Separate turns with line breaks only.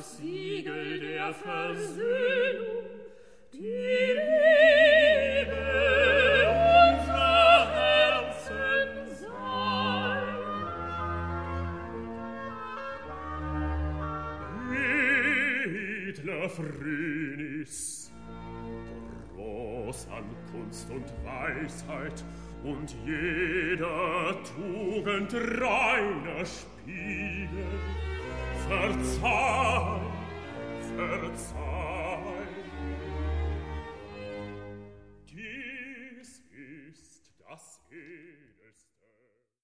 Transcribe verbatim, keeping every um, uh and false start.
das Siegel der Versöhnung, die Liebe unser Herzen sei. Edler Phrynis, groß an Kunst und Weisheit und jeder Tugend reiner Spiegel, verzeih, verzeih,